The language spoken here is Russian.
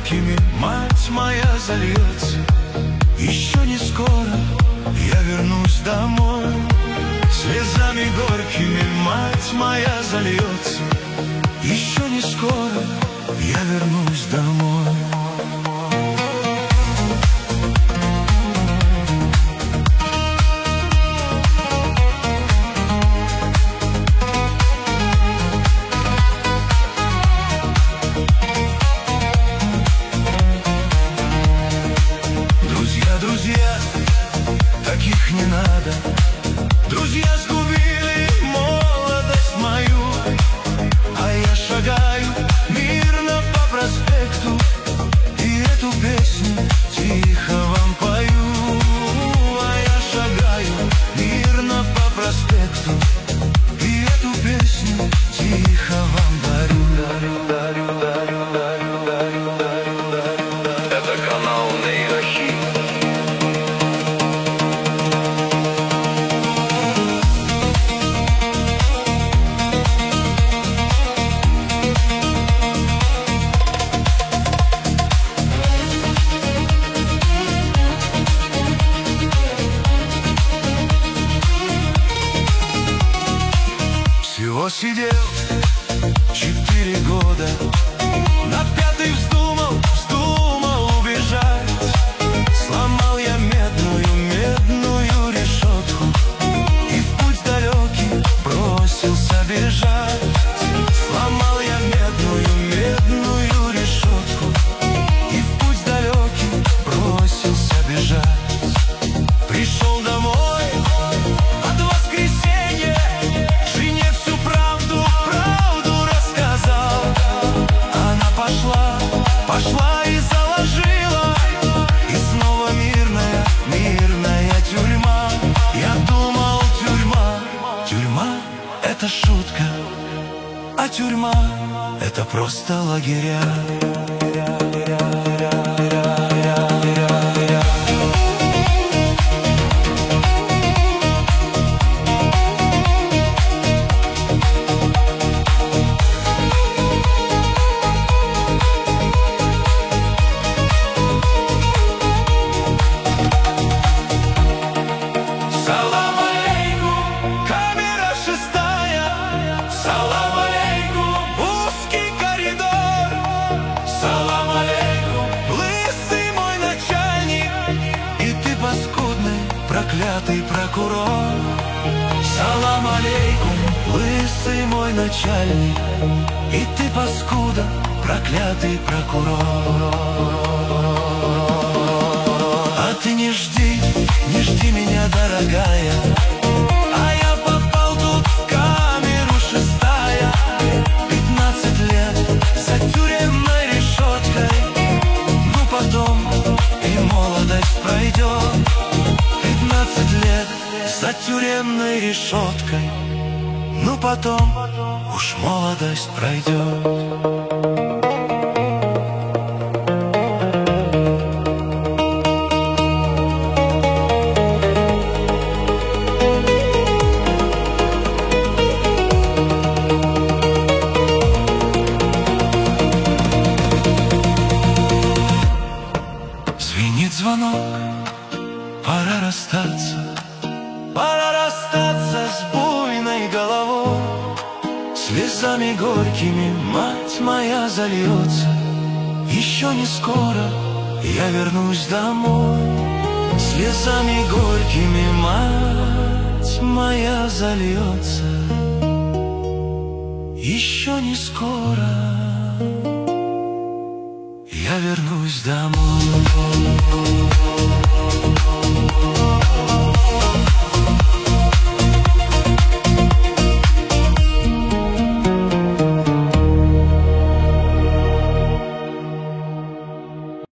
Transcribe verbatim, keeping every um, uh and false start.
горькими мать моя зальется. Еще не скоро я вернусь домой. Слезами горькими мать моя зальется. Еще не скоро я вернусь домой. Друзья, таких не надо. Друзья сгубили молодость мою, а я шагаю мирно по проспекту и эту песню тихо вам пою. А я шагаю мирно по проспекту и эту песню тихо вам дарю. Дарю, дарю, дарю, дарю, дарю, дарю, дарю. Это канал Нейрохит. Всего сидел четыре года, на пятый вздумал, вздумал убежать. Сломал я медную, медную решетку и в путь далекий бросился бежать. Сломал я медную, медную решетку и в путь далекий бросился бежать. Пришел домой от воскресенья, жене всю правду, правду рассказал. Она пошла, пошла и заложила, и снова мирная, мирная тюрьма. Я думал, тюрьма, тюрьма — это шутка, а тюрьма — это просто лагеря. Салам алейкум, камера шестая. Салам алейкум, узкий коридор. Салам алейкум, лысый мой начальник, и ты паскудный, проклятый прокурор. Салам алейкум, лысый мой начальник, и ты паскуда, проклятый прокурор. А ты не жди, не жди меня, дорогая, а я попал тут в камеру шестая. Пятнадцать лет за тюремной решеткой, ну потом и молодость пройдет. Пятнадцать лет за тюремной решеткой, ну потом уж молодость пройдет. Звенит звонок, пора расстаться, пора расстаться с буйной головой. Слезами горькими мать моя зальется. Еще не скоро я вернусь домой. Слезами горькими мать моя зальется. Еще не скоро